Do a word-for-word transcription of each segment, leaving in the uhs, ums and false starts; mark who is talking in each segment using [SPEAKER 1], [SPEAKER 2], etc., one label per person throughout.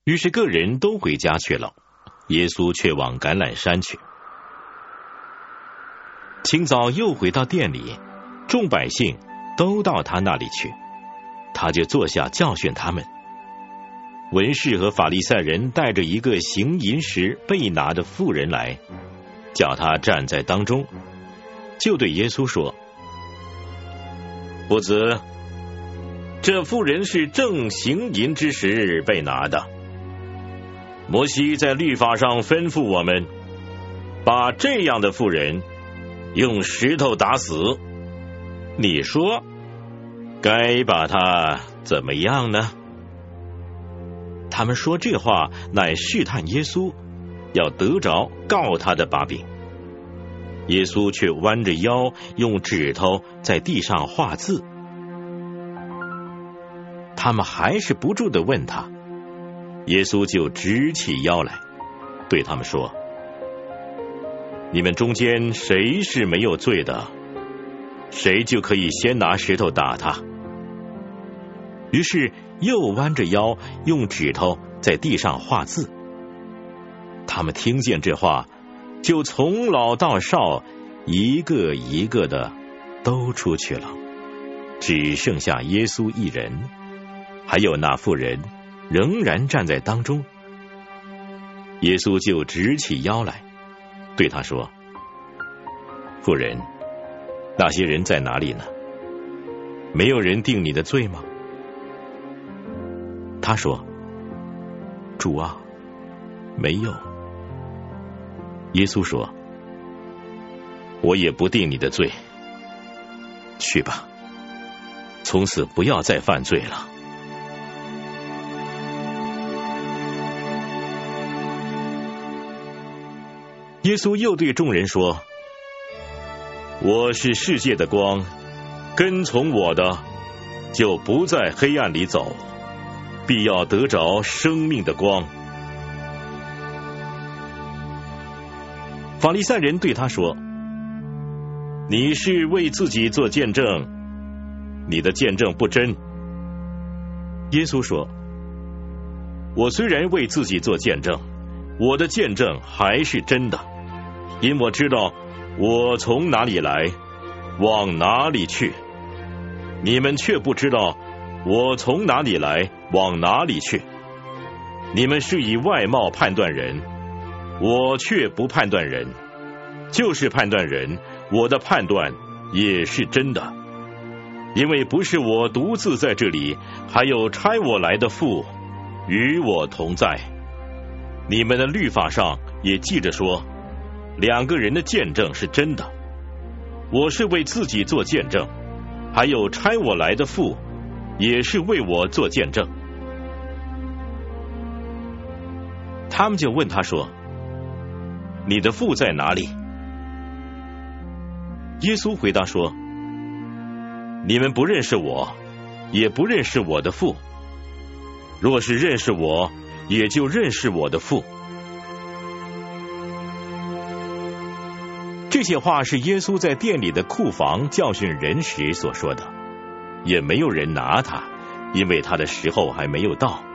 [SPEAKER 1] 于是个人都回家去了，耶稣却往橄榄山去。清早又回到店里，众百姓都到他那里去，他就坐下教训他们。文士和法利赛人带着一个行淫时被拿的妇人来，叫他站在当中，就对耶稣说：夫子，这妇人是正行淫之时被拿的。摩西在律法上吩咐我们，把这样的妇人用石头打死。你说该把她怎么样呢？他们说这话乃试探耶稣，要得着告他的把柄。耶稣却弯着腰，用指头在地上画字。他们还是不住地问他，耶稣就直起腰来，对他们说：你们中间谁是没有罪的，谁就可以先拿石头打他。于是又弯着腰，用指头在地上画字。他们听见这话，就从老到少，一个一个的都出去了，只剩下耶稣一人，还有那妇人仍然站在当中。耶稣就直起腰来，对他说：妇人，那些人在哪里呢？没有人定你的罪吗？他说：主啊，没有。耶稣说：我也不定你的罪，去吧，从此不要再犯罪了。耶稣又对众人说：我是世界的光，跟从我的就不在黑暗里走，必要得着生命的光。法利赛人对他说：你是为自己做见证，你的见证不真。耶稣说：我虽然为自己做见证，我的见证还是真的，因我知道我从哪里来，往哪里去。你们却不知道我从哪里来，往哪里去。你们是以外貌判断人，我却不判断人。就是判断人，我的判断也是真的。因为不是我独自在这里，还有差我来的父与我同在。你们的律法上也记着说，两个人的见证是真的。我是为自己做见证，还有差我来的父也是为我做见证。他们就问他说：你的父在哪里？耶稣回答说：你们不认识我，也不认识我的父。若是认识我，也就认识我的父。这些话是耶稣在店里的库房教训人时所说的，也没有人拿他，因为他的时候还没有到。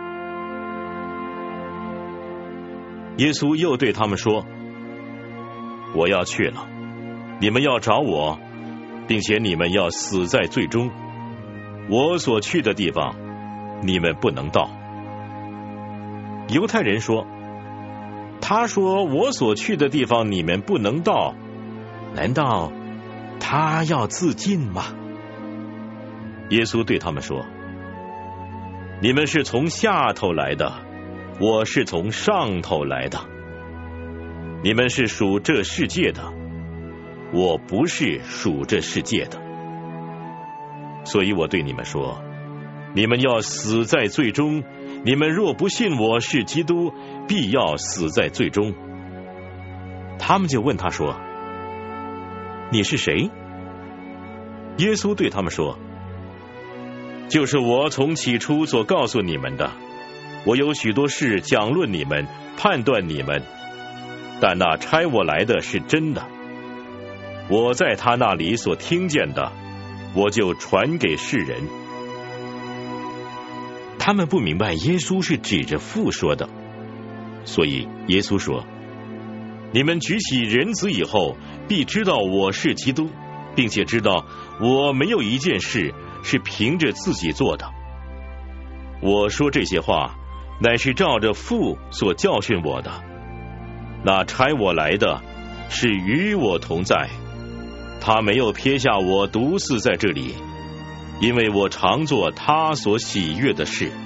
[SPEAKER 1] 耶稣又对他们说：我要去了，你们要找我，并且你们要死在罪中。我所去的地方，你们不能到。犹太人说：他说我所去的地方你们不能到，难道他要自尽吗？耶稣对他们说：你们是从下头来的，我是从上头来的。你们是属这世界的，我不是属这世界的。所以我对你们说，你们要死在罪中。你们若不信我是基督，必要死在罪中。他们就问他说：你是谁？耶稣对他们说：就是我从起初所告诉你们的。我有许多事讲论你们，判断你们，但那差我来的是真的。我在他那里所听见的，我就传给世人。 他们不明白耶稣是指着父说的，所以耶稣说：你们举起人子以后，必知道我是基督，并且知道我没有一件事是凭着自己做的。我说这些话，乃是照着父所教训我的。那差我来的是与我同在，他没有撇下我独自在这里，因为我常做他所喜悦的事。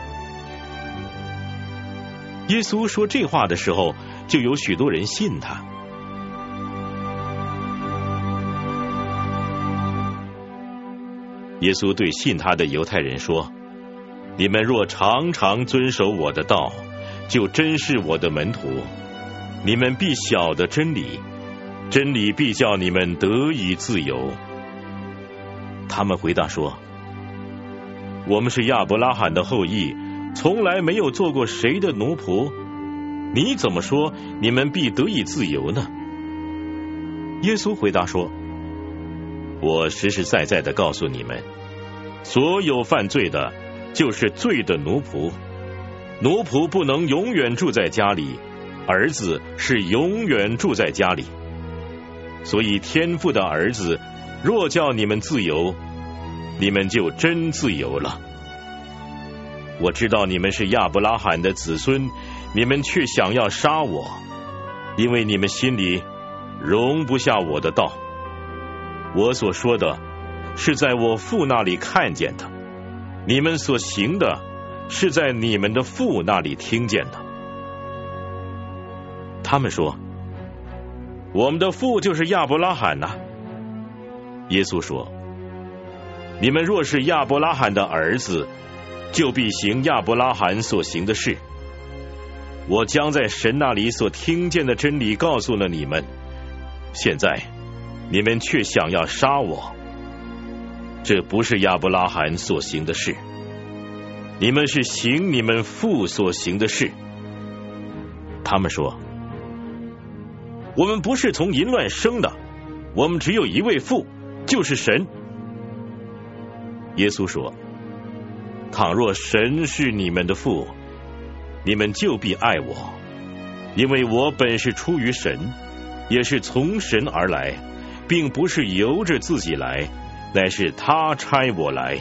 [SPEAKER 1] 耶稣说这话的时候，就有许多人信他。耶稣对信他的犹太人说：你们若常常遵守我的道，就真是我的门徒，你们必晓得真理，真理必叫你们得以自由。他们回答说：我们是亚伯拉罕的后裔，从来没有做过谁的奴仆，你怎么说你们必得以自由呢？耶稣回答说：我实实在在的告诉你们，所有犯罪的就是罪的奴仆，奴仆不能永远住在家里，儿子是永远住在家里。所以天父的儿子若叫你们自由，你们就真自由了。我知道你们是亚伯拉罕的子孙，你们却想要杀我，因为你们心里容不下我的道。我所说的是在我父那里看见的，你们所行的是在你们的父那里听见的。他们说：我们的父就是亚伯拉罕啊。耶稣说：你们若是亚伯拉罕的儿子，就必行亚伯拉罕所行的事。我将在神那里所听见的真理告诉了你们，现在你们却想要杀我，这不是亚伯拉罕所行的事，你们是行你们父所行的事。他们说：我们不是从淫乱生的，我们只有一位父，就是神。耶稣说：倘若神是你们的父，你们就必爱我，因为我本是出于神，也是从神而来，并不是由着自己来，乃是他差我来。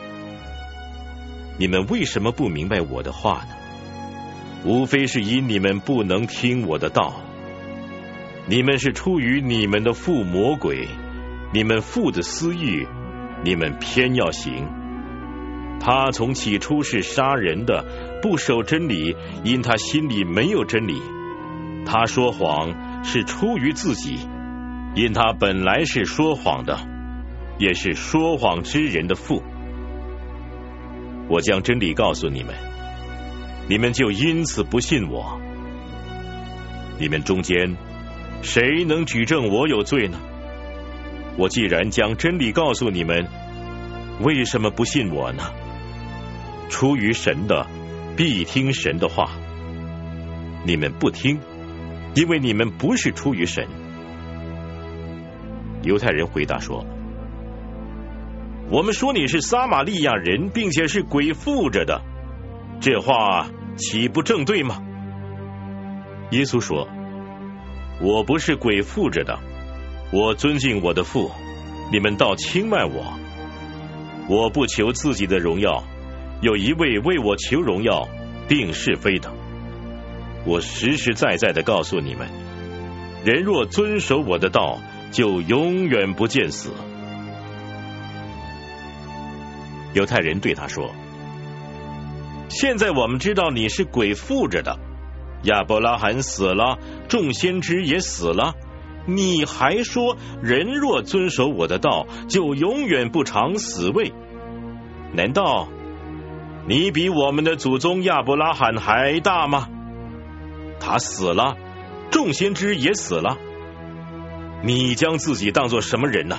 [SPEAKER 1] 你们为什么不明白我的话呢？无非是因你们不能听我的道。你们是出于你们的父魔鬼，你们父的私欲，你们偏要行。他从起初是杀人的，不守真理，因他心里没有真理。他说谎是出于自己，因他本来是说谎的，也是说谎之人的父。我将真理告诉你们，你们就因此不信我。你们中间谁能举证我有罪呢？我既然将真理告诉你们，为什么不信我呢？出于神的必听神的话，你们不听，因为你们不是出于神。犹太人回答说：我们说你是撒玛利亚人，并且是鬼附着的，这话岂不正对吗？耶稣说：我不是鬼附着的，我尊敬我的父，你们倒轻慢我。我不求自己的荣耀，有一位为我求荣耀定是非的。我实实在在的告诉你们，人若遵守我的道，就永远不见死。犹太人对他说：现在我们知道你是鬼附着的，亚伯拉罕死了，众先知也死了，你还说人若遵守我的道，就永远不尝死味。难道你比我们的祖宗亚伯拉罕还大吗？他死了，众先知也死了，你将自己当作什么人呢？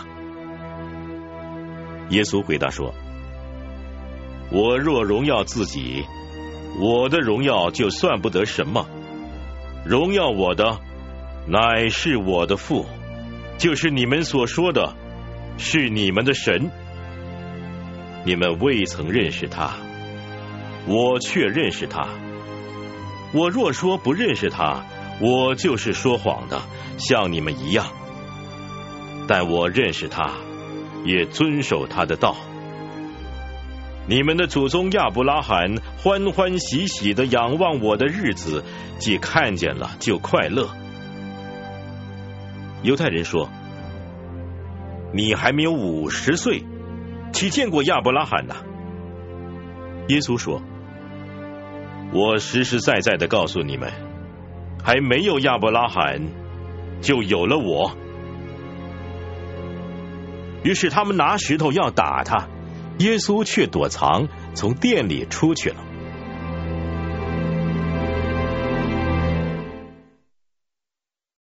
[SPEAKER 1] 耶稣回答说：我若荣耀自己，我的荣耀就算不得什么，荣耀我的乃是我的父，就是你们所说的是你们的神。你们未曾认识他， 我却认识他。我若说不认识他，我就是说谎的，像你们一样。但我认识他，也遵守他的道。你们的祖宗亚伯拉罕欢欢喜喜的仰望我的日子，既看见了就快乐。犹太人说：你还没有五十岁，岂见过亚伯拉罕呢？耶稣说：我实实在在的告诉你们，还没有亚伯拉罕，就有了我。于是他们拿石头要打他，耶稣却躲藏，从店里出去了。